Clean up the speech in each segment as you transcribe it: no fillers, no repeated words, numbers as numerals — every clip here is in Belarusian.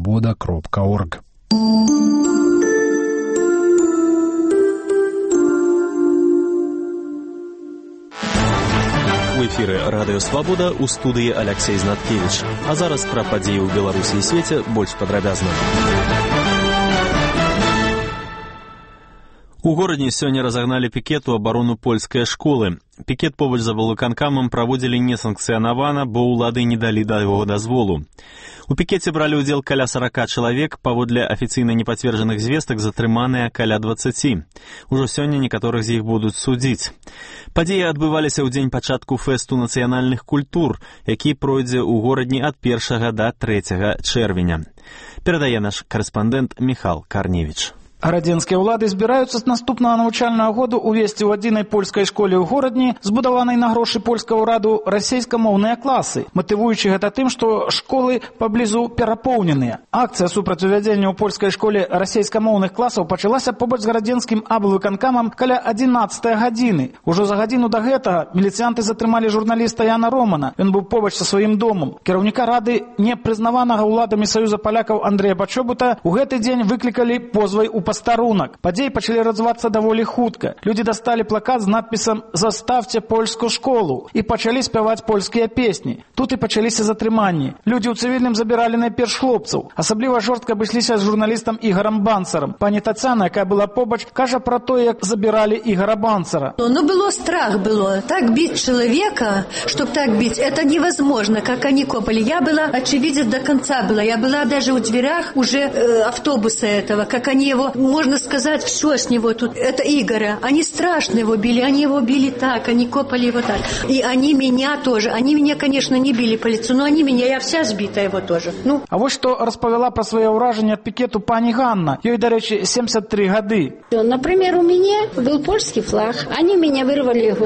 свобода.орг. У эфіры радыё «Свабода», у студыі Аляксей Знаткевіч. А зараз пра падзеі ў Беларусі і свеце больш падрабязна. У горадзе сёння разагналі пікет у абарону польскай школы. Пікет побач з аблвыканкамам праводзілі несанкцыянавана, бо ўлады не далі да яго дазволу. У пікеце бралі ўдзел каля 40 чалавек, паводле афіцыйна непацверджаных звестак затрыманыя каля 20. Ужо сёння некаторых з іх будуць судзіць. Падзеі адбываліся ў дзень пачатку фэсту нацыянальных культур, які пройдзе ў горадні ад 1 да 3 чэрвеня. Перадае наш карэспандэнт Міхал Карневіч. Гарадзенскія ўлады збіраюцца з наступнага навучальнага году увесці ў адзінай польскай школе ў горадні, збудаванай на грошы польскага ўраду, расейскамоўныя класы, матывуючы гэта тым, што школы паблізу перапоўненыя. Акцыя супраць увядзення ў польскай школе расейскамоўных класаў пачалася побач з гарадзенскім аблвыканкамам каля 11 гадзіны. Ужо за гадзіну да гэтага міліцыянты затрымалі журналіста Яна Романа. Ён быў побач са сваім домам. Кіраўніка рады непрызнаванага ўладамі Саюза палякаў Андрэя Пачобута у гэты дзень выклікалі позвай у пастарунак. Падзеі пачалі развівацца даволі хутка. Людзі дасталі плакат з надпісам «Заставце польскую школу» і пачалі спяваць польскія песні. Тут і пачаліся затрыманні. Людзі ў цывільным забіралі найперш хлопцаў. Асабліва жорстка абышліся з журналістам Ігорам Банцарам. Пані Тацяна, якая была побач, кажа пра тое, як забіралі Ігора Банцара. Ну, было страх было. Так бить человека, чтоб так бить, это невозможно, как они копали. Я была, очевидец, до конца была. Я была даже у дверях уже автобуса этого, как они его, можно сказать, все с него тут. Это Игоря. Они страшно его били. Они его били так, они копали его так. И они меня тоже. Они меня, конечно, не били по лицу, но они меня, я вся сбита его тоже. Ну. А вот что распавяла про свое ўражанне от пикету пани Ганна. Ей, до речи, 73 годы. Например, у меня был польский флаг. Они меня вырвали его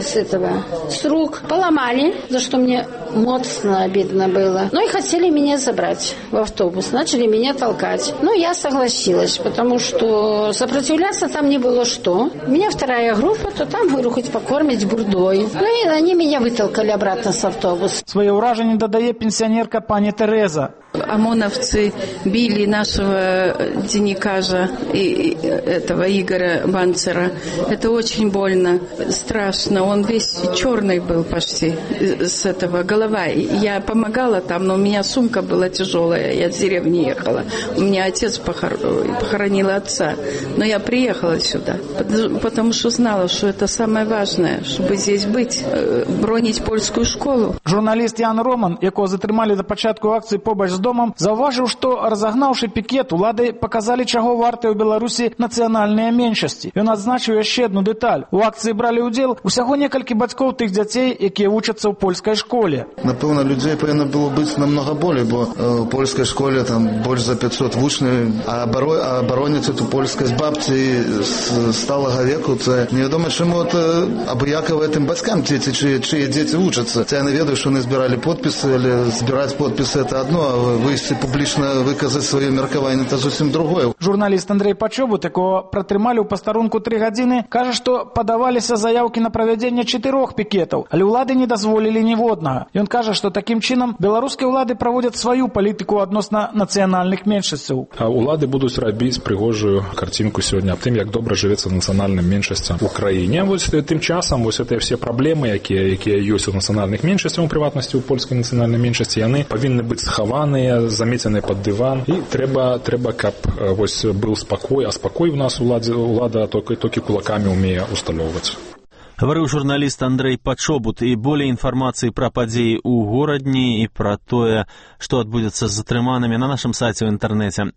с рук, поломали, за что мне моцно обидно было. Ну и хотели меня забрать в автобус. Начали меня толкать. Ну, я согласилась, потому что сопротивляться там не было что. У меня вторая группа, то там, говорю, хоть покормить бурдой. Ну и они меня вытолкали обратно с автобуса. Своє ўражанне дадае пенсионерка пани Тереза. ОМОНовцы били нашего дневникажа и этого Игоря Банцера. Это очень больно, страшно. Он весь черный был почти с этого голова. Я помогала там, но у меня сумка была тяжелая. Я с деревни ехала. У меня отец похоронил отца. Но я приехала сюда, потому что знала, что это самое важное, чтобы здесь быть, бронить польскую школу. Журналіст Ян Роман, якого затрымалі да пачатку акцыі побач з домам, заўважыў, што, разагнаўшы пікет, улады паказалі, чаго вартыя ў Беларусі нацыянальныя меншасці. Ён адзначыў яшчэ адну дэталь. У акцыі бралі ўдзел усяго некалькі бацькоў тых дзяцей, якія вучацца ў польскай школе. Напэўна, людзей павінна было быць намнога болей, бо ў польскай школе там больш за 500 вучняў, а абароніць эту польскасць бабці з сталага веку, це невядома, чаму абыякава гэтым бацькам дзеці, чые дзеці вучацца. Це яны ведаюць, што яны збіралі подпісы, але збіраць подпісы это одно, а выйсці публічна выказаць сваё меркаванне это зусім другое. Журналіст Андрей Пачобут, якого пратрымалі ў пастарунку 3 гадзіны, кажа, што падаваліся заяўкі на правядзенне 4 пікетаў, але ўлады не дазволілі ніводнага. Ён кажа, што такім чынам беларускія ўлады праводзяць сваю палітыку адносна нацыянальных меншасцяў. А ўлады будуць рабіць прыгожую карцінку сёння аб тым, як добра жывецца нацыянальным меншасцям у краіне. Вось тым часам вось гэтыя все праблемы, якія ёсць у нацыянальных меншасцяў, у прыватнасці ў польскай нацыянальнай меншасці, яны павінны быць схаваныя, замеценыя пад дыван. І трэба, каб вось быў спакой, а спакой у нас улада толькі кулакамі умее усталёўваць. Гаварыў журналіст Андрей Пачобут, і болей інфармацыі пра падзеі ў горадні і пра тое, што адбудзецца з затрыманымі на нашым сайце ў інтэрнэце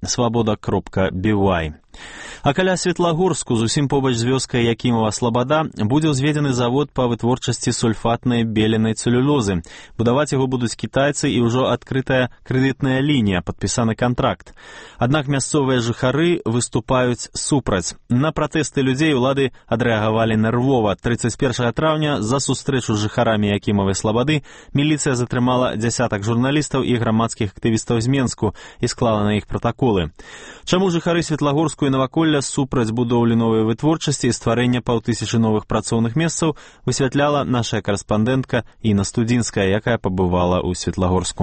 свабода.by. А каля Светлагорску, зусім побач з вёскай Якімова Слабада, будзе ўзведзены завод па вытворчасці сульфатнай беленай цэлюлозы. Будаваць яго будуць кітайцы, і ўжо адкрытая крэдытная лінія, падпісаны кантракт. Аднак мясцовыя жыхары выступаюць супраць. На пратэсты людзей улады адрэагавалі нервова. 31 траўня за сустрэчу з жыхарамі Якімавай Слабады міліцыя затрымала дзясятак журналістаў і грамадскіх актывістаў з Менску і склала на іх пратаколы. Чаму жыхары Светлагорску і наваколля супраць будоўлі новай вытворчасці і стварэння 500 новых працоўных месцаў высвятляла наша карэспандэнтка Інна Студзінская, якая пабывала ў Светлагорску.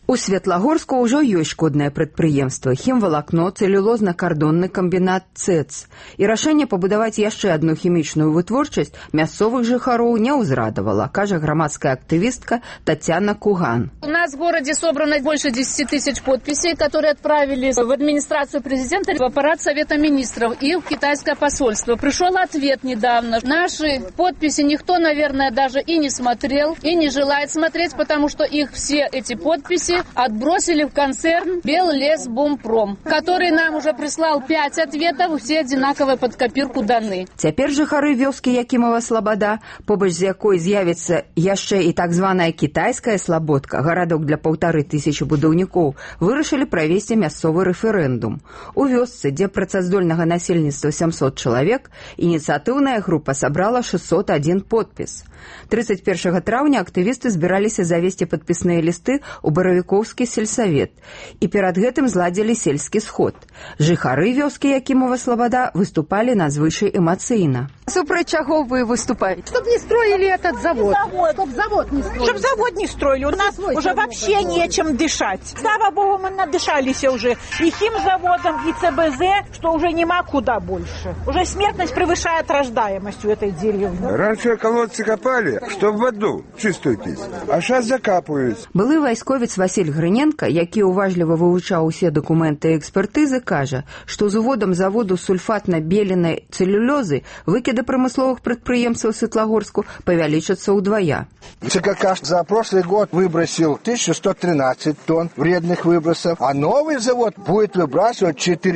У Светлагорску ўжо ёсць шкоднае прадпрыемства хімвалакно, цэлюлозна-кардонны камбінат ЦЭЦ. І рашэнне пабудаваць яшчэ одну хімічную вытворчасць мясцовых жыхароў не ўзрадавала, кажа грамадская актывістка Татьяна Куган. У нас в городе собрано больше 10 тысяч подписей, которые отправили в администрацию президента, в аппарат Совета министров и в китайское посольство. Пришел ответ недавно. Наши подписи никто, наверное, даже и не смотрел, и не желает смотреть, потому что их все эти подписи отбросили в концерн Беллесбумпром, который нам уже прислал 5 ответов, все одинаковые под копирку даны. Цяпер жыхары вёскі Якімова-Слабода, побач з якой з'явіцца яшчэ і так званая кітайская Слабодка, гарадок для 1500 будаўнікоў, вырашылі правесці мясцовы рэферэндум. У вёсцы, дзе працаздольнага насельніцтва 700 чалавек, ініцыятыўная група сабрала 601 подпіс. 31 траўня актывісты збіраліся завесці падпісныя лісты ў Баравіковскі сельсавет і перад гэтым зладзілі сельскі сход. Жыхары вёскі Якімова-Слабода выступалі надзвычай эмацыйна. Супраць чаго вы выступаете? Чтоб не строили этот завод. Чтоб завод не строили. Чтоб завод не строили. У нас уже вообще нечем дышать. Слава богу, мы надышались уже и химзаводом, и ЦБЗ, что уже нема куда больше. Уже смертность превышает рождаемость у этой деревни. Раньше колодцы копали, чтоб воду чистую пить, а сейчас закапывают. Былы вайсковец Василь Грыненко, які уважліва вывучаў усе дакументы і экспертызы, кажа, што з уводам заводу сульфатна-беленай цэлюлёзы выкіды прамысловых прадпрыемстваў Светлагорску павялічацца ўдвая. ЦКК за прошлый год выбросил 1113 тонн вредных выбросов, а новый завод будет выбрасывать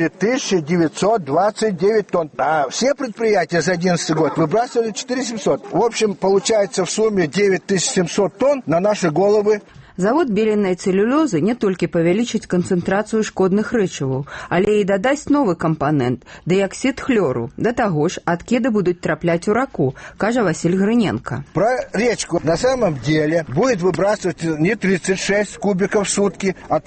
4929 тонн. А все предприятия за 2011 год выбрасывали 4700. В общем, получается в сумме 9700 тонн на наши головы. Завод беленай цэлюлёзы не толькі павялічыць канцэнтрацыю шкодных рэчываў, але і дадаць новы кампанент – дыяксід хлору. Да таго ж, адкіды будуць трапляць у раку, кажа Василь Грыненко. Про речку на самом деле будет выбрасывать не 36 кубиков в сутки, а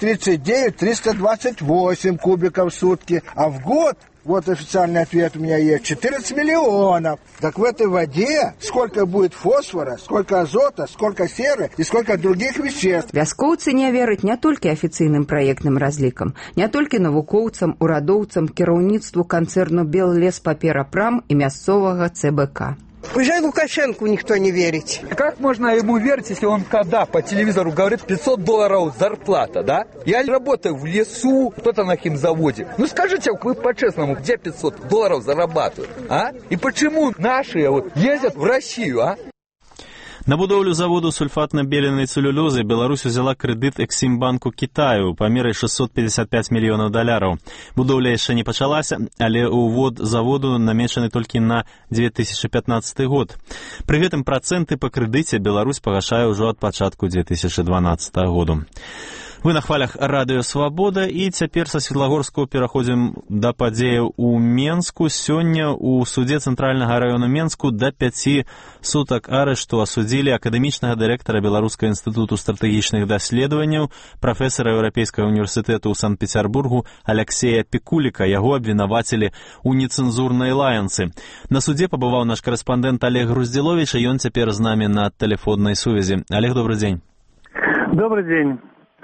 39-328 кубиков в сутки. А в год, вот официальный ответ у меня есть, 14 миллионов. Так в этой воде сколько будет фосфора, сколько азота, сколько серы и сколько других веществ. Вяскоўцы не вераць не толькі афіцыйным праектным разлікам, не толькі навукоўцам, урадоўцам, кіраўніцтву канцэрну Беллеспаперапрам і мясцовага ЦБК. Уже Лукашенку никто не верит. Как можно ему верить, если он когда по телевизору говорит $500 зарплата, да? Я работаю в лесу, кто-то на химзаводе. Ну скажите, вы по-честному, где $500 зарабатывают, а? И почему наши ездят в Россию, а? На будоўлю заводу сульфатна-беленай цэлюлёзы Беларусь узяла крэдыт Эксімбанку Китаю памерай $655 мільёнаў. Будоўля яшчэ не пачалася, але ўвод заводу намечаны толькі на 2015 год. Пры гэтым працэнты па крэдыце Беларусь пагашае ўжо ад пачатку 2012 году. Вы на хвалях радыё «Свабода» і цяпер са Светлагорскага пераходзім да падзеяў у Менску. Сёння ў судзе Цэнтральнага раёна Менску да 5 сутак арышту асудзілі акадэмічнага дырэктара Беларускага інстытуту стратэгічных даследаванняў, прафесара Еўрапейскага універсітэту ў Санкт-Пецярбургу Алексея Пікуліка. Яго абвінавацілі ў нецэнзурнай лаянцы. На судзе пабываў наш корэспандэнт Олег Груздзіловіч, і ён цяпер з намі на тэлефоннай сувязі. Олег, добрый дзень. Добрый день.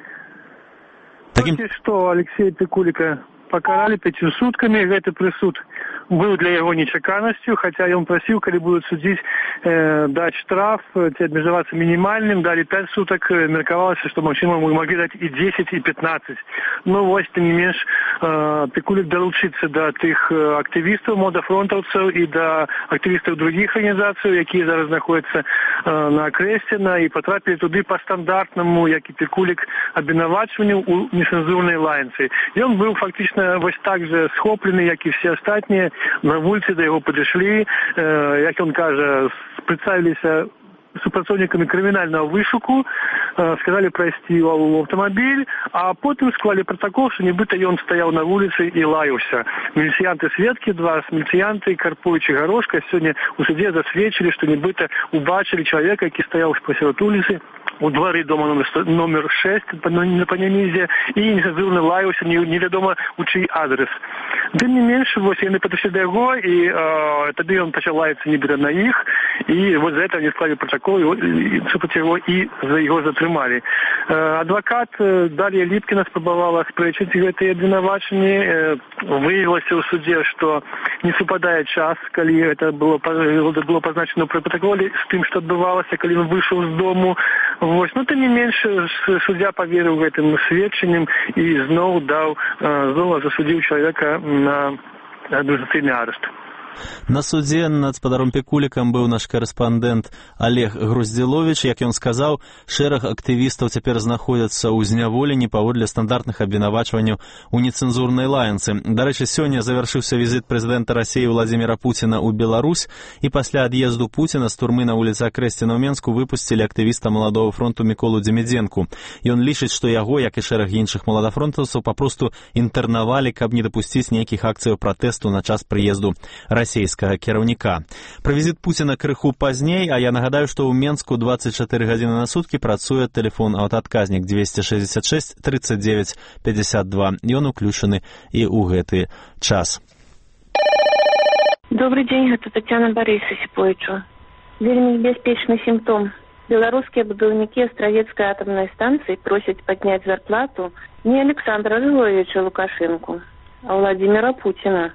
Только что Алексея Пикулика покарали 5 сутками. Гэты прысуд быў для яго нечаканасцю, хаця ён прасіў, калі будуць судзіць, даць штраф, ці абмежавацца мінімальным, далі 5 сутак, меркавалася, што, магчыма, мы маглі даць і 10, і 15. Ну, вось, тым не менш, Пікулік далучыцца да тых актывістаў, модafронтаўцаў і да актывістаў другіх арганізацый, якія зараз знаходзяцца на Крэсціна, і патрапілі туды па стандартнаму, як і Пікулік, абвінавачванню ў нецэнзурнай лаянцы. Ён быў фактычна вось так жа схоплены, як і все астатнія. На вуліцы да яго падышлі, як ён кажа, прадставіліся супрацоўнікамі крымінальнага вышуку, сказалі прайсці ў аўтамабіль, а потым склалі пратакол, што нібыта ён стаяў на вуліцы і лаяўся. Міліцыянты-сведкі, 2 міліцыянты, Карпуіч і Гарошка, сёння ў судзе засведчылі, што нібыта убачылі чалавека, які стаяў посеред вуліцы у дворы дома номер 6 по Немізе і нецензурна лаяўся невядома у чый адрес. Тым не менш, вось яны падышлі да яго, і тады ён пачаў лаяцца нібыта на іх, і вось за гэта они склалі протокол супраць яго і за яго затрымалі. Адвакат Дар'я Ліпкіна спрабавала спрэчыць гэтыя абвінавачанні. Выявілася ў суде, што не супадае час, калі гэта было пазначана пры протоколе з тым, што адбывалася, калі ён выйшаў з дому. Вось, ну, тым не менш, суддзя паверыў гэтым сведчанням і зноў засудзіў чалавека на адміністрацыйны арышт. На суде над спадаром Пікулікам быў наш карэспандэнт Олег Груздзіловіч. Як ён сказаў, шэраг актывістаў цяпер знаходзяцца ў зняволенні паводле стандартных абвінавачванняў у нецэнзурнай лаянцы. Дарэчы, сёння завяршыўся візіт прэзідэнта Расіі Владзіміра Пуціна ў Беларусь, і пасля ад'езду Пуціна з турмы на вуліцы Акрэсціна ў Менску выпусцілі актывіста Маладога фронту Міколу Дземідзенку. Ён лічыць, што яго, як і шэраг іншых маладафронтаўцаў, папросту інтэрнавалі, каб не дапусціць нейкіх акцыяў пратэсту на час прыезду расійскага кіраўніка. Пра візіт Пуціна крыху пазней, а я нагадаю, што ў Менску 24 гадзіны на суткі працуе тэлефон аўтаадказнік 266 39 52. Ён уключаны і ў гэты час. Добрый дзень, гэта Тацяна Барыса Сіпойчу. Вельмі небяспечны сімптом. Беларускія будаўнікі Астравецкай атамнай станцыі просяць падняць зарплату не Александра Григорьевича Лукашенко, а Владимира Путина.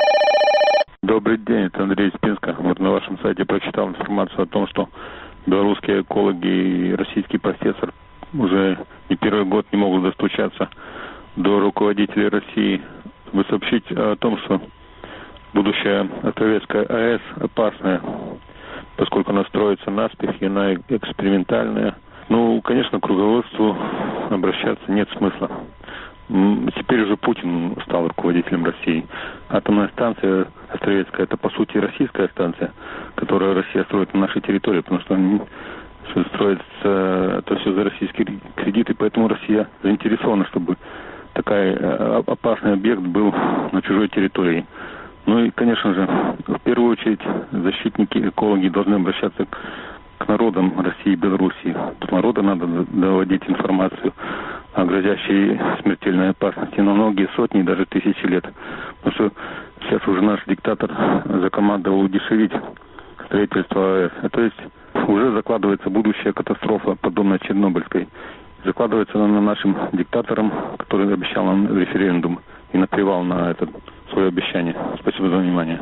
Добрый день, это Андрей из Пинска. Вот на вашем сайте прочитал информацию о том, что белорусские экологи и российский профессор уже не первый год не могут достучаться до руководителей России. Вы сообщите о том, что будущая Островецкая АЭС опасная, поскольку она строится наспех и она экспериментальная. Ну, конечно, к руководству обращаться нет смысла. Теперь уже Путин стал руководителем России. Атомная станция Островецкая — это, по сути, российская станция, которую Россия строит на нашей территории, потому что строится это все за российские кредиты, поэтому Россия заинтересована, чтобы такой опасный объект был на чужой территории. Ну и, конечно же, в первую очередь защитники, экологи должны обращаться к народам России и Белоруссии. От народа надо доводить информацию о грозящей смертельной опасности на многие сотни, даже тысячи лет. Потому что сейчас уже наш диктатор закомандовал удешевить строительство АЭС. То есть уже закладывается будущая катастрофа, подобная Чернобыльской. Закладывается она нашим диктатором, который обещал нам референдум и наплевал на это свое обещание. Спасибо за внимание.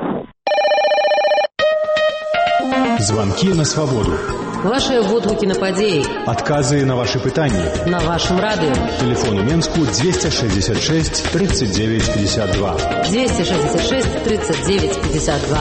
Звонки на свободу. Ваши водгуки на падеи. Отказы на ваши пытания. На вашем радио. Телефон у Менску 266 39 52. 266 39 52.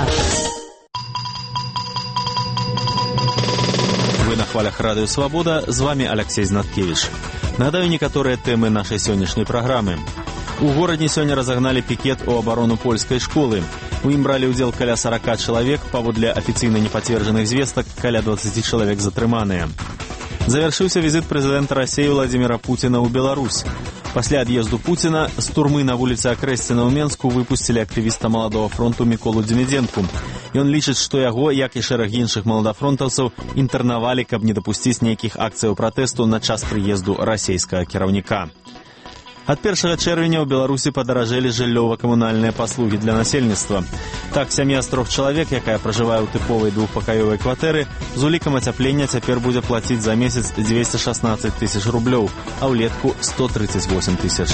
Вы на хвалях радыё Свабода, з вами Алексей Знаткевич. Нагадаю некаторыя тэмы нашай сённяшняй праграмы. У горадні сёння разагналі пікет у абарону польскай школы. У ім бралі ўдзел каля 40 чалавек, паводле афіцыйна непацверджаных звестак, каля 20 чалавек затрыманыя. Завяршыўся візіт прэзідэнта Расіі Владзіміра Пуціна ў Беларусь. Пасля ад'езду Пуціна з турмы на вуліцы Акрэсціна ў Менску выпусцілі актывіста Маладога фронту Міколу Дземідзенку. Ён лічыць, што яго, як і шэраг іншых маладафронтаўцаў, інтэрнавалі, каб не дапусціць нейкіх акцыяў пратэсту на час прыезду расійскага кіраўніка. Ад 1 чэрвеня ў Беларусі падаражэлі жыллёва-камунальныя паслугі для насельніцтва. Так, сям'я з 3 чалавек, якая пражывае ў тыповай двухпакаёвай кватэры, з улікам ацяплення цяпер будзе плаціць за месяц 216 тысяч рублёў, а ўлетку 138 тысяч.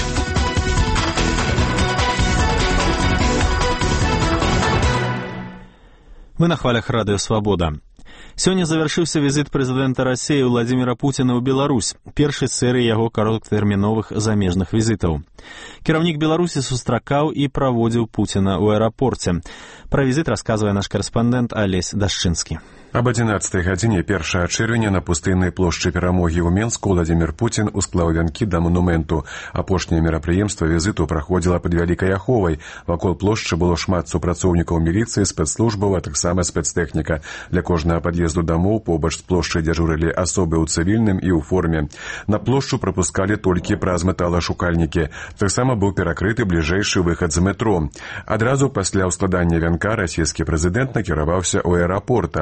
Мы на хвалях радыё Свабода. Сёння завяршыўся візіт прэзідэнта Расіі Владзіміра Пуціна ў Беларусь, першы з серыі яго кароткатэрміновых замежных візітаў. Кіраўнік Беларусі сустракаў і праводзіў Пуціна ў аэрапорце. Пра візіт расказвае наш карэспандэнт Алесь Дашчынскі. Об 11 гадзіне 1 чэрвеня на пустыннай плошчы Перамогі ў Менску Владзімір Пуцін усклаў вянкі да манументу. Апошняе мерапрыемства візіту праходзіла пад Вялікай Аховай. Вакол плошчы было шмат супрацоўнікаў міліцыі, спецслужбаў, а таксама спецтэхніка. Для кожнага пад'езду дамоў побач з плошчай дзяжурылі асобы ў цывільным і ў форме. На плошчу прапускалі толькі праз металашукальнікі. Таксама быў перакрыты бліжэйшы выхад з метро. Адразу пасля ўскладання вянка расійскі прэзідэнт накіраваўся ў аэрапорт, а адтуль у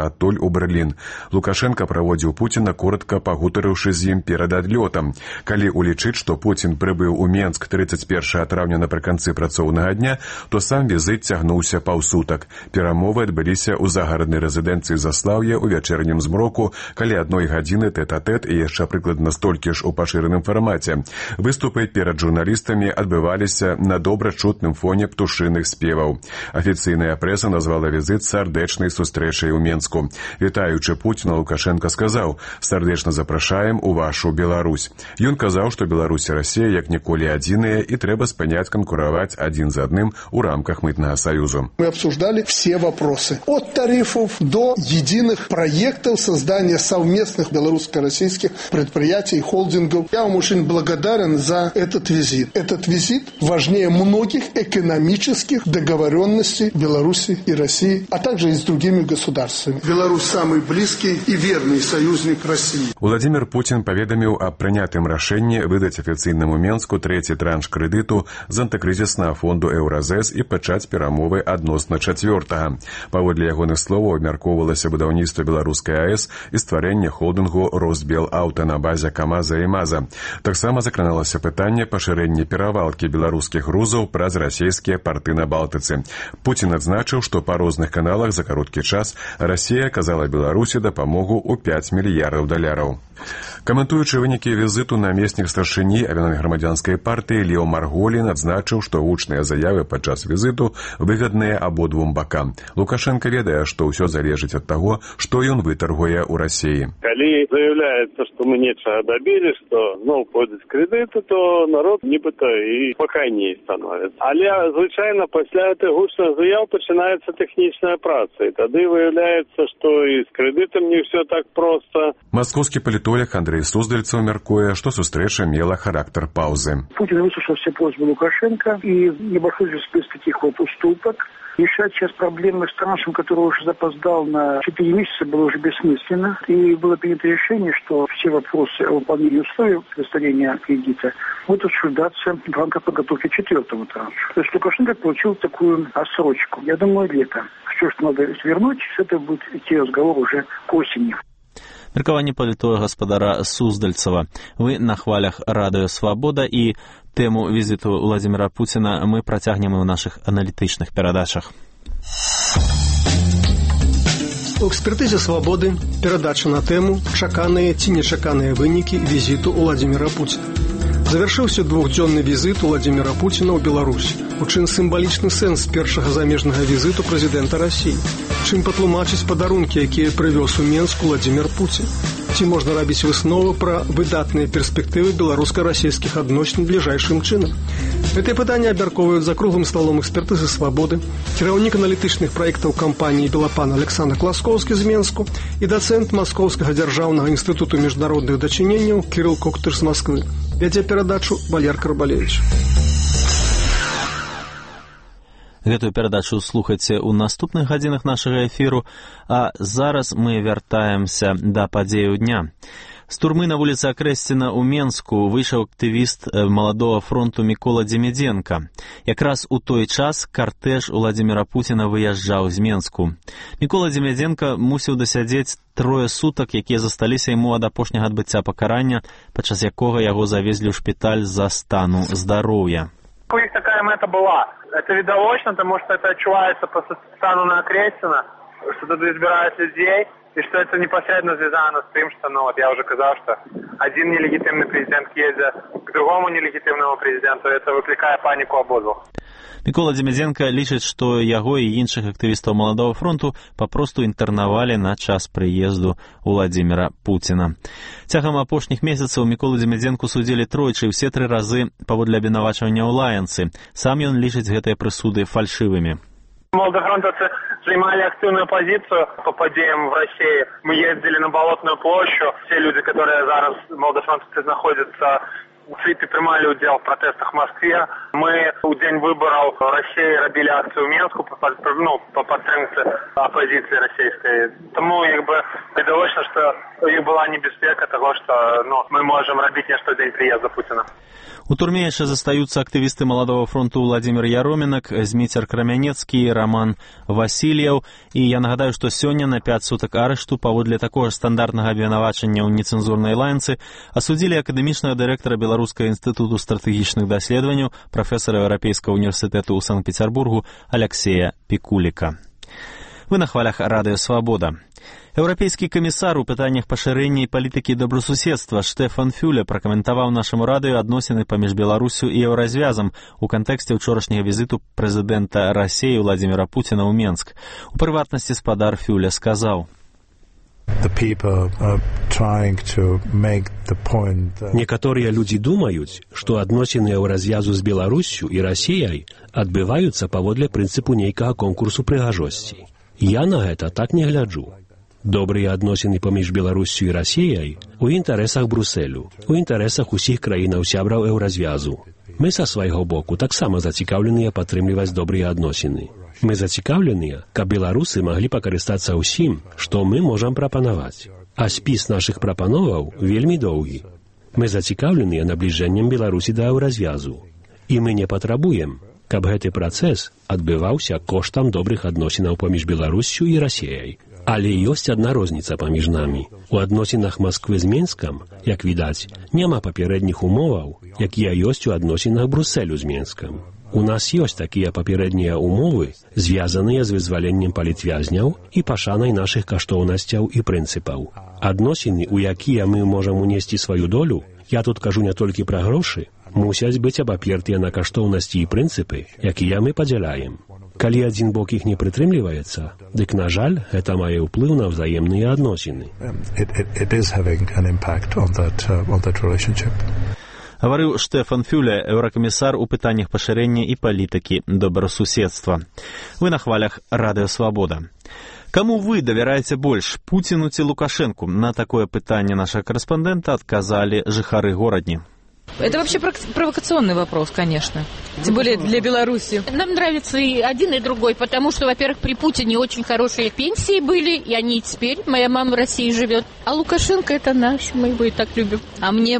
ў Берлін. Лукашенко праводзіў Пуціна, коротка пагутарыўшы з ім перад адлётам. Калі улічыць, што Пуцін прыбыў у Менск 31 траўня напрыканцы працоўнага дня, то сам візіт цягнуўся паўсутак. Перамовы адбыліся ў загараднай рэзідэнцыі Заслаўя ў вячэрнім змроку, калі 1 гадзіны тэт-а-тэт і яшчэ прыкладна столькі ж у пашыраным фармаце. Выступы перад журналістамі адбываліся на добра чутным фоне птушыных спеваў. Афіцыйная прэса назвала візіт сардэчнай сустрэчай у Менску. Вітаючы Пуціна, Лукашенко сказаў: «Сардэчна запрашаем у вашу Беларусь». Ён казаў, што Беларусь і Расія як ніколі адзіныя і трэба спыняць канкураваць адзін з адным у рамках мытнага саюзу. Мы обсуждали все вопросы. От тарифов до единых проектов создания совместных белорусско-российских предприятий и холдингов. Я вам очень благодарен за этот визит. Этот визит важнее многих экономических договоренностей Беларуси и России, а также и с другими государствами. Беларусь самый близкий и верный союзник России. Владимир Путин паведаміў аб прынятым рашэнні выдаць афіцыйнаму Менску трэці транш крэдыту з антыкрызіснага фонду Еўразэс і пачаць перамовы адносна чацвёртага. Паводле ягоных словаў абмяркоўвалася будаўніцтва беларускай АЭС і стварэнне холдынгу «Росбелаўта» на базе КамАЗа і МАЗа. Таксама закраналася пытанне пашырэння перавалкі беларускіх грузаў праз расійскія парты на Балтыцы. Путін адзначыў, што па розных каналах за кароткі час Расія аказала Беларусі дапамогу ў 5 мільярдаў даляраў. Каментуючы вынікі візіту, намеснік старшыні аб'яднанай грамадзянскай партыі Лео Марголін адзначыў, што гучныя заявы падчас візіту выгадныя абодвум бакам. Лукашенко ведае, што ўсё залежыць ад таго, што ён вытаргуе ў Расіі. Калі заяўляецца, што мы нечага дабілі, што зноў пойдуць крэдыты, то народ нібыта і спакайней становіцца. Але звычайна пасля гэтых гучных заяў пачынаецца тэхнічная праца, і тады выяўляецца, што і з крэдытам не ўсё так проста. Маскоўскі палітолог Андрей Суздальцаў мяркуе, што сустрэча мела характар паўзы. Путин выслушал все просьбы Лукашенко и небольшой список таких вот уступок. Решать сейчас проблемы с траншем, который уже запоздал на 4 месяца, было уже бессмысленно. И было принято решение, что все вопросы о выполнении условий предоставления кредита будут обсуждаться в рамках подготовки 4-го транша. То есть Лукашенко получил такую отсрочку. Я думаю, лето. Все, что надо свернуть, это будет идти разговор уже к осени. Меркаванне палітолога гаспадара Суздальцава. Вы на хвалях радыё «Свабода» і тэму візіту Владимира Пуціна мы працягнем і ў нашых аналітычных перадачах. У экспертызе «Свабоды» перадача на тэму «Чаканыя ці нечаканыя вынікі візіту Владимира Пуціна». Завяршыўся двухдзённы візіт Владимира Пуціна ў Беларусь. У чым сімвалічны сэнс першага замежнага візіту прэзідэнта Расіі? Чым патлумачыць падарункі, якія прывёз у Менск Владимир Пуцін? Ці можна рабіць высновы пра выдатныя перспектывы беларуска-расійскіх адносін бліжэйшым чынам? Гэтыя пытанні абмяркоўваюць за круглым сталом экспертызы «Свабоды», кіраўнік аналітычных праектаў кампаніі «Белапан» Александр Класкоўскі з Менску і дацэнт Маскоўскага дзяржаўнага інстытуту міжнародных дачыненняў Кірыл Коктыр з Масквы. Вядзе перадачу Валер Карбалевіч. Гэтую перадачу слухайце ў наступных гадзінах нашага эфіру, а зараз мы вяртаемся да падзеяў дня. З турмы на вуліцы Акрэсціна ў Менску выйшаў актывіст Маладога фронту Мікола Дземідзенка. Якраз у той час картэж Владимира Пуціна выязджаў з Менску. Мікола Дземідзенка мусіў дасядзець 3 сутак, якія засталіся яму ад апошняга адбыцця пакарання, падчас якога яго завезлі ў шпіталь з-за стану здароўя. У них такая мета была. Это видовочно, потому что это отчувается по стану на Акрэсціна, что туда избирают людей, и что это непосредственно связано с тем, что, я уже сказал, что один нелегитимный президент ездит к другому нелегитимному президенту, это выкликает панику обоих. Мікола Дземідзенка лічыць, што яго і іншых актывістаў Маладога фронту папросту інтэрнавалі на час прыезду Владимира Пуціна. Цягам апошніх месяцаў Міколу Дземідзенку судзілі тройчы, ўсе 3 разы паводле абвінавачвання ў лаянцы. Сам ён лічыць гэтыя прысуды фальшивыми. Молодофронтовцы занимали активную позицию по подеям в России. Мы ездили на Болотную площадь. Все люди, которые зараз молодофронтовцы находятся Світы прымалі ўдзел в протестах в Москве. Мы ў дзень выбораў России рабілі акцыю ў Менску по падтрымцы апозіцыі расійскай. Таму відавочна, што іх была небяспека таго, што мы можам рабіць нешта ў дзень прыезда Путина. У турме яшчэ застаюцца актывісты Маладога фронту Владзімир Яромінак, Зміцер Крамянецкі, Роман Васильев. І я нагадаю, што сёння на 5 сутак арышту паводле такога стандартнага абвінавачання ў нецэнзурнай лаянцы асудзілі акадэмічнага дырэктара Беларускага інстытуту стратэгічных даследаванняў, прафесара Еўрапейскага універсітэту ў Санкт-Петербургу Алексея Пікуліка. Вы на хвалях Радыё Свабода. Еўрапейскі камісар у пытаннях пашырэння і палітыкі добрасуседства Штефан Фюле пракаментаваў нашаму радыё адносіны паміж Беларусю і Еўразвязам у кантэксце ўчорашняга візіту прэзідэнта Расіі Владзіміра Пуціна ў Менск. У прыватнасці спадар Фюле сказаў: Некаторыя людзі думаюць, што адносіны Еўразвязу з Беларуссю і Расіяй адбываюцца паводле прынцыпу нейкага конкурсу прыгажосці. Я на гэта так не гляджу. Добрыя адносіны паміж Беларуссю і Расіяй у інтарэсах Брусэлю, у інтарэсах усіх краінаў-сябраў Еўразвязу. Мы са свайго боку таксама зацікаўленыя падтрымліваць добрыя адносіны. Мы зацікаўленыя, каб беларусы маглі пакарыстацца ўсім, што мы можам прапанаваць. А спіс нашых прапановаў вельмі доўгі. Мы зацікаўленыя набліжэннем Беларусі да Еўразвязу. І мы не патрабуем, каб гэты працэс адбываўся коштам добрых адносінаў паміж Беларуссю і Расіяй. Але ёсць адна розніца паміж намі. У адносінах Масквы з Менскам, як відаць, няма папярэдніх умоваў, якія ёсць у адносінах Брусэлю з Менскам. У нас ёсць такія папярэднія умовы, звязаныя з вызваленнем палітвязняў і пашанай нашых каштоўнасцяў і прынцыпаў. Адносіны, у якія мы можам унесці сваю долю, я тут кажу не толькі пра грошы, мусяць быць абапертыя на каштоўнасці і прынцыпы, якія мы падзяляем. Калі адзін бок іх не прытрымліваецца, дык, на жаль, гэта мае ўплыў на ўзаемныя адносіны. Гаварыў Штефан Фюле, еўракамісар у пытаннях пашырэння і палітыкі добрасуседства. Вы на хвалях Радыё Свабода. Каму вы давяраеце больш, Пуціну ці Лукашэнку? На такое пытанне нашага корэспандэнта адказалі жыхары горадні. Это вообще провокационный вопрос, конечно. Тем более для Беларуси. Нам нравится и один, и другой, потому что, во-первых, при Путине очень хорошие пенсии были, и они теперь. Моя мама в России живет. А Лукашенко это наш, мы его и так любим. А мне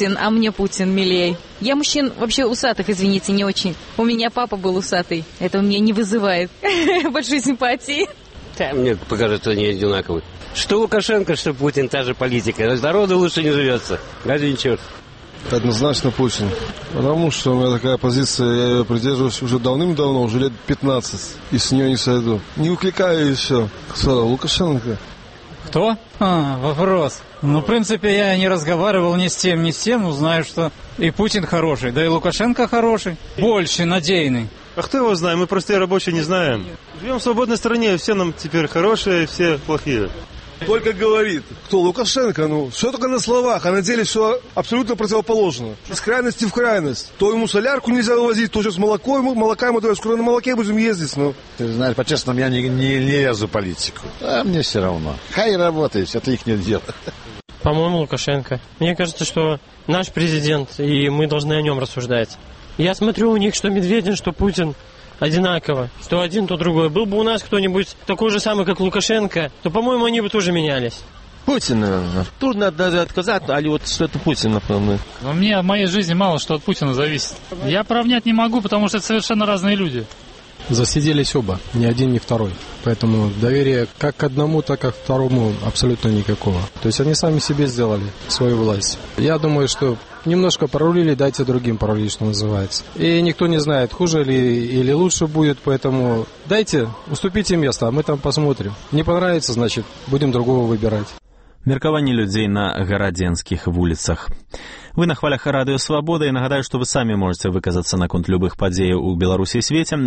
Путин милей. Я мужчин вообще усатых, извините, не очень. У меня папа был усатый. Это у меня не вызывает большой симпатии. Да, мне покажется, они одинаковые. Что Лукашенко, что Путин, та же политика. Народу лучше не живется. Даже ничего. Однозначно Путин. Потому что у меня такая позиция, я ее придерживаюсь уже давным-давно, уже лет 15, и с нее не сойду. Не укликаю и все. Лукашенко. Кто? Вопрос. Ну, в принципе, я не разговаривал ни с тем, но знаю, что и Путин хороший, да и Лукашенко хороший. Больше надейный. А кто его знает? Мы простые рабочие не знаем. Живем в свободной стране, все нам теперь хорошие, все плохие. Только говорит, кто Лукашенко, все только на словах, а на деле все абсолютно противоположно. Из крайности в крайность. То ему солярку нельзя вывозить, то сейчас молока ему дают, скоро на молоке будем ездить. Ты знаешь, по-честному, я не лезу в политику. А мне все равно. Хай работает, это их не дело. По-моему, Лукашенко. Мне кажется, что наш президент, и мы должны о нем рассуждать. Я смотрю у них, что Медведин, что Путин одинаково. Что один, то другой. Был бы у нас кто-нибудь такой же самый, как Лукашенко, то, по-моему, они бы тоже менялись. Путин, наверное. Трудно даже отказать, але вот что это Путин, например. Но мне в моей жизни мало что от Путина зависит. Я поравнять не могу, потому что это совершенно разные люди. Засиделись оба, ни один, ни второй. Поэтому доверия как к одному, так и к второму абсолютно никакого. То есть они сами себе сделали свою власть. Я думаю, что немножко прорулили, дайте другим прорулить, что называется. И никто не знает, хуже ли или лучше будет, поэтому дайте, уступите место, а мы там посмотрим. Не понравится, значит, будем другого выбирать. Меркаванне людзей на гарадзенскіх вуліцах. Вы на хвалях Радыё Свабода, і нагадаю, што вы самі можаце выказацца наконт любых падзеяў у Беларусі і свеце.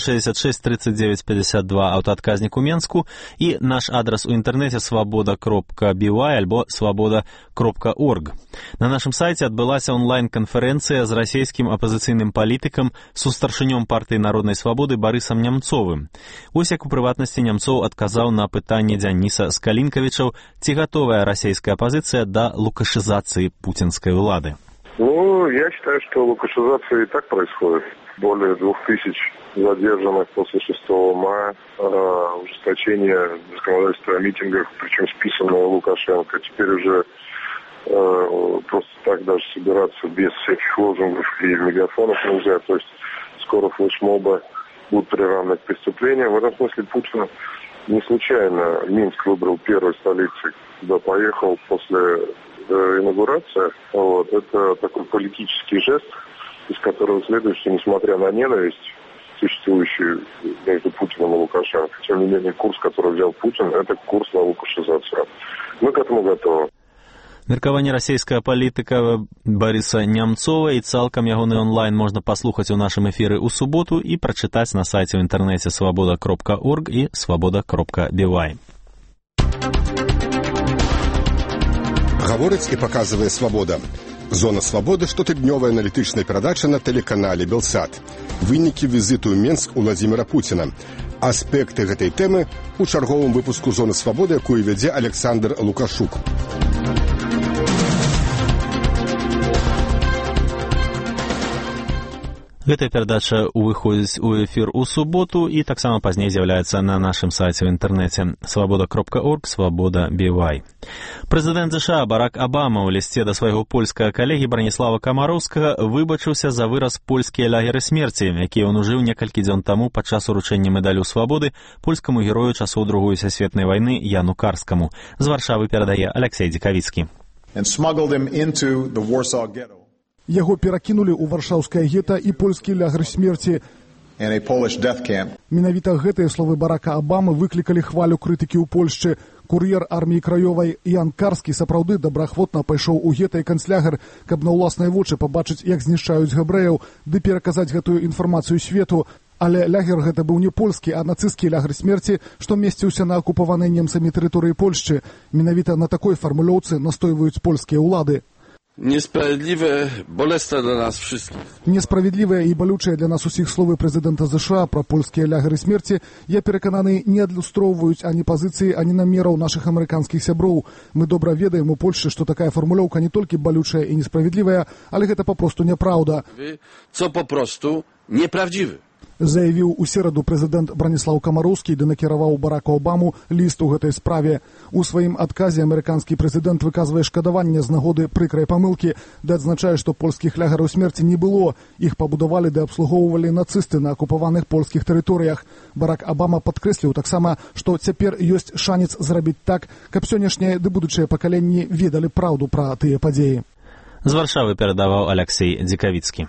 266 39 52 аўтаадказнік у Менску і наш адрас у інтэрнэце свабода.by альбо свабода.org. На нашым сайце адбылася онлайн-канферэнцыя з расійскім апазіцыйным палітыкам, сустаршынём партыі Народнай Свабоды Барысам Нямцовым. Вось як у прыватнасці Нямцоў адказаў на пытанне Дзяніса Скалінкавічаў, ці гатовая расійская апазіцыя да лукашызацыі пуцінскай улады. Я считаю, что лукашизация и так происходит. Более 2000 задержанных после 6 мая, ужесточение законодательства о митингах, причем списанное Лукашенко. Теперь уже просто так даже собираться без всяких лозунгов и мегафонов нельзя. То есть скоро флешмобы будут приравнены к преступлениям. В этом смысле Путин не случайно Минск выбрал первой столицей, куда поехал после инаугурации. Это такой политический жест, из которого следует, что несмотря на ненависть, существующую между Путиным и Лукашенко, тем не менее курс, который взял Путин, это курс на лукашизацию. Мы к этому готовы. Меркаванне расійскага палітыка Барыса Нямцова і цалкам ягоны онлайн можна паслухаць у нашым эфіры ў суботу і прачытаць на сайце ў інтэрнэце свабода.орг і свабода.by. Гаворыць і паказвае свабода. Зона свабоды штотыднёвая аналітычная перадача на тэлеканале Белсат. Вынікі візіту ў Менск у Владзіміра Пуціна. Аспекты гэтай тэмы ў чарговым выпуску Зоны свабоды, якую вядзе Александр Лукашук. Гэтая перадача выходзіць у эфір у суботу і таксама пазней з'яўляецца на нашым сайце ў інтэрнэце свабода.орг, свабода.by. Прэзідэнт США Барак Абама ў лісце да свайго польскага калегі Браніслава Камароўскага выбачыўся за выраз «польскія лагеры смерці», які ён ужыў некалькі дзён таму падчас уручэння медалю свабоды польскаму герою часоў Другой сусветнай вайны Яну Карскаму. З Варшавы перадае Алексей Дзікавіцкі. Яго перакінулі ў варшаўскае гета і польскі лагер смерці. Менавіта гэтыя словы Барака Абамы выклікалі хвалю крытыкі ў Польшчы. Кур'ер арміі краёвай Ян Карскі сапраўды добраахвотна пайшоў у гета і канцлягер, каб на ўласныя вочы пабачыць, як знішчаюць габрэяў, ды пераказаць гэтую інфармацыю свету. Але лагер гэта быў не польскі, а нацысцкі лагер смерці, што месціўся на акупаванай немцамі тэрыторыі Польшчы. Менавіта на такой фармулёўцы настойваюць польскія ўлады. Несправедливые и болючие для нас усіх словы президента США про польские лагеры смерти, я перекананы, не адлюстроўваюць ані пазіцыі, ані намераў наших амерыканскіх сяброў. Мы добра ведаем у Польшчы, што такая фармулёўка не толькі болючая і несправедливая, але гэта папросту няправда. Co po prostu nieprawdziwy. Заявіў у сераду прэзідэнт Браніслаў Камароўскі ды накіраваў Бараку Абаму ліст у гэтай справе. У сваім адказе амерыканскі прэзідэнт выказвае шкадаванне з нагоды прыкрай памылкі, ды адзначае, што польскіх лагераў смерці не было. Іх пабудавалі ды абслугоўвалі нацысты на акупаваных польскіх тэрыторыях. Барак Абама падкрэсліў таксама, што цяпер ёсць шанец зрабіць так, каб сённяшнія ды будучыя пакаленні ведалі праўду пра тыя падзеі. З Варшавы перадаваў Алексей Дзікавіцкі.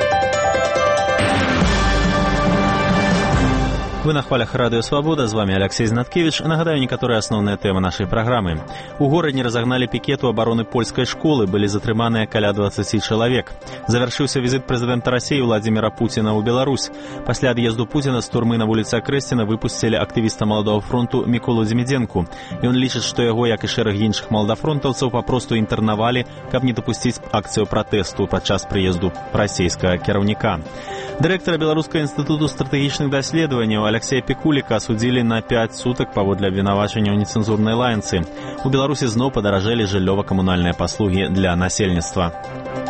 Вы на хвалях Радыё Свабода, з вами Алексей Знаткевич. Нагадаю некаторыя асноўныя тэмы нашай праграмы. У горадні разагналі пікет у абароны польскай школы, былі затрыманыя каля 20 чалавек. Завяршыўся візіт прэзідэнта Расіі Владзіміра Пуціна ў Беларусь. Пасля ад'езду Пуціна з турмы на вуліцы Акрэсціна выпусцілі актывіста Маладога фронту Міколу Дзімідзенку. Ён лічыць, што яго, як і шэраг іншых маладафронтаўцаў, папросту інтэрнавалі, каб не дапусціць акцыю пратэсту падчас прыезду расійскага кіраўніка. Дырэктара Беларускага інстытуту стратэгічных даследаванняў Алексея Пікуліка асудзілі на 5 сутак паводле абвінавачання ў нецэнзурнай лаянцы. У Беларусі зноў падаражэлі жыллёва-камунальныя паслугі для насельніцтва.